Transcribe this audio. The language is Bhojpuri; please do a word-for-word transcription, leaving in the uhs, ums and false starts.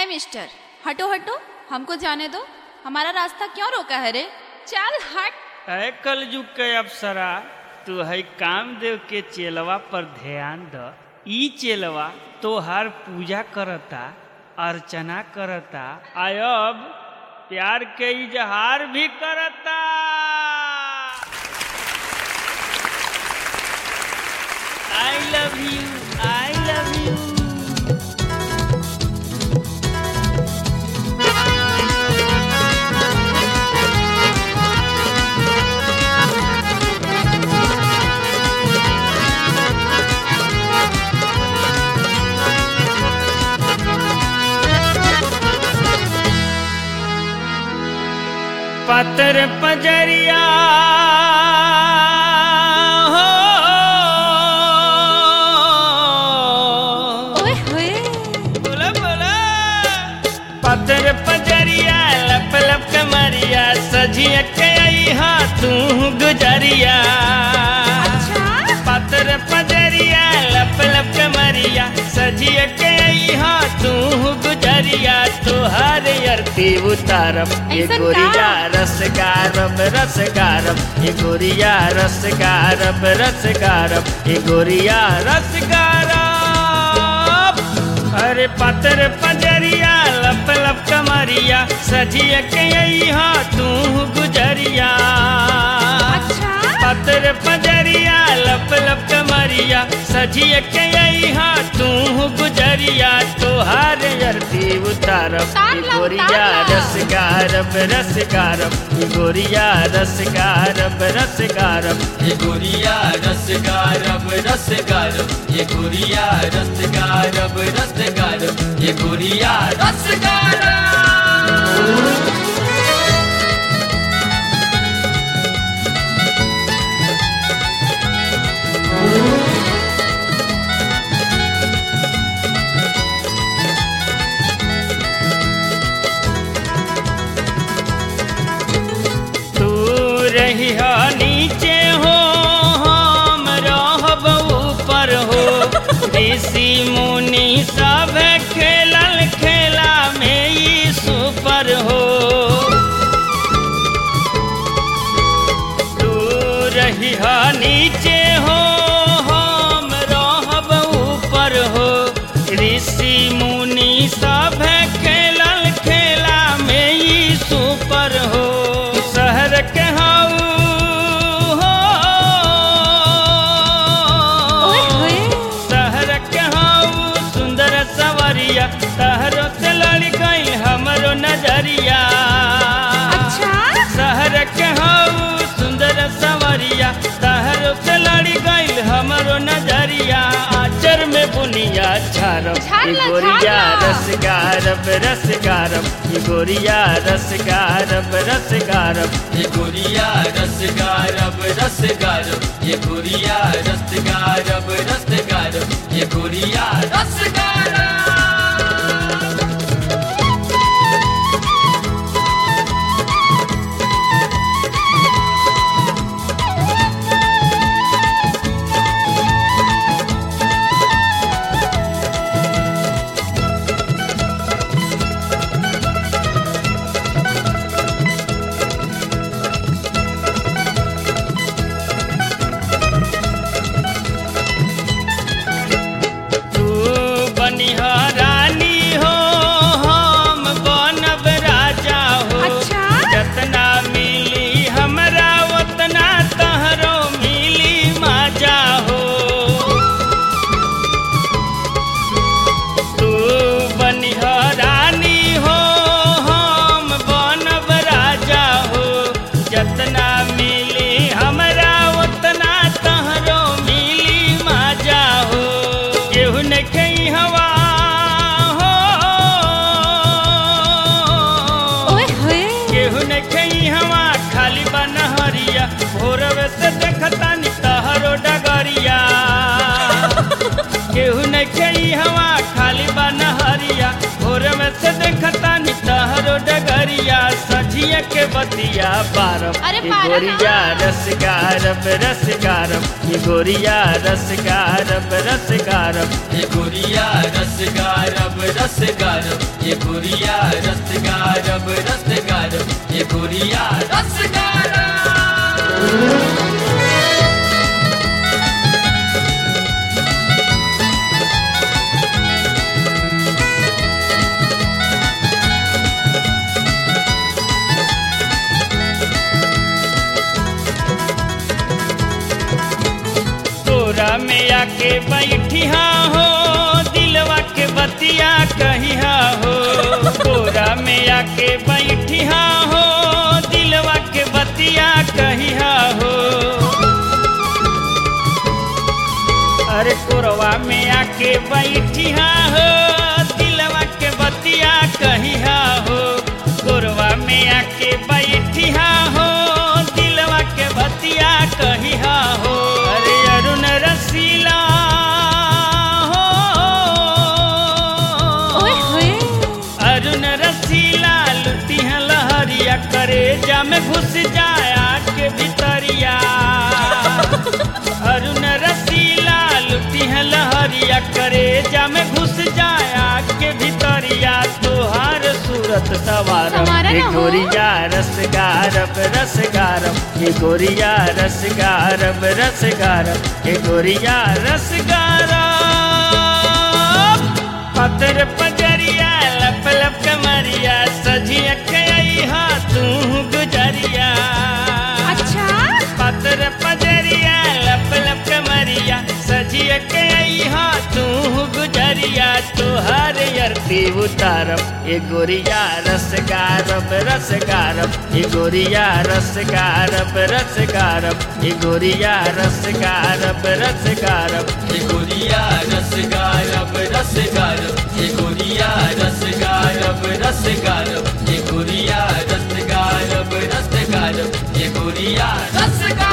है मिस्टर, हटो हटो, हमको जाने दो। हमारा रास्ता क्यों रोका है रे? चल हट। अरे कलयुग के अप्सरा, तू है कामदेव के चेलवा पर ध्यान द। ई चेलवा तोहार पूजा करता, अर्चना करता, आयब प्यार के इजहार भी करता। I love you, I love you. पतर पजरिया हो, ओए होए, बोला बोला। पतर पजरिया लप लप कमरिया, सजिया के आई हा तू गुजरिया। अच्छा? पतर पजरिया लप लप कमरिया, सजिया के आई हा तू गुजरिया। तुहार अरती उतारब ये ऐसन गोरिया, का? रस गारब रस गारब ये गोरिया, रस गारब रस गारब ये गोरिया, रस गारब। अरे पतर पजरिया लप लप कमरिया, सजिया के अइहा तू गुजरिया। अच्छा? पतर पजरिया लप लप कमरिया, सजिया के अइहा तू गुजरिया। तुहार अरती उतारब तार ये ला, गोरिया, तार ला। रस गारब रस गारब ये गोरिया, रस गारब रस गारब ये गोरिया रस गारब रस गारब ये गोरिया रस गारब रस गारब ये गोरिया रस गारब। रही नीचे हो, हम रहब ऊपर हो। ऋषि मुनि सब खेलल खेला में ई सुपर हो। तू रही नीचे हो, हम रहब ऊपर हो। ऋषि मुनि सब खेलल खेला में ई सुपर हो। शहर के शहरों से लड़ गई हमरो नजरिया। अच्छा? शहर के हऊ सुंदर सवरिया, शहरों से लड़ गई हमरो नजरिया। आचर में बुनिया झारब ये गोरिया, रस गारब रस गारब ये गोरिया, रस गारब रस गारब ये गोरिया रस गारब रस गारब ये गोरिया रस गारब रस गारब ये गोरिया रस गारब। सजिया के बतिया बारम अरे ये बारह गोरिया ना। रस गारब रस गारब ये गोरिया रस गारब रस गारब ये गोरिया रस गारब रस गारब ये गोरिया रस गारब रस गारब ये गोरिया रस गारब तोरा में आके बैठिया हो दिलवा के बतिया कहिया हो तोरा में आके बैठिया हो दिलवा के बतिया कहिया हो अरे कोरवा में आके बैठिया हो दिलवा के बतिया कहिया हो कोरवा में आके बैठिया हो दिलवा के बतिया कहिया हो अरे अरुण रसीला हो ओए होए अरुण रसीला लुटिया लहरिया करे जा में घुस जाया के भितरिया अरुण रसीला लुटिया लहरिया करे जा में घुस जाया के भितरिया तोहार सूरत सवारम समारा ये ना हो। गोरिया रस गारब रस गारब ये गोरिया रस गारब रस गारब ये गोरिया रस गारब पतर पजरिया लप लप कमरिया सजिया कहिया तू गुजरिया अच्छा पतर पजरिया लप लप कमरिया सजिया कहिया तू गुजरिया तुहार यरती उतारब ये गोरिया रस गारब रस गारब ये गोरिया रस गारब रस गारब ये गोरिया रस गारब रस गारब ये गोरिया रस गारब रस गारब ये गोरिया रस गारब रस गारब ये गोरिया रस गारब रस गारब ये गोरिया रस गारब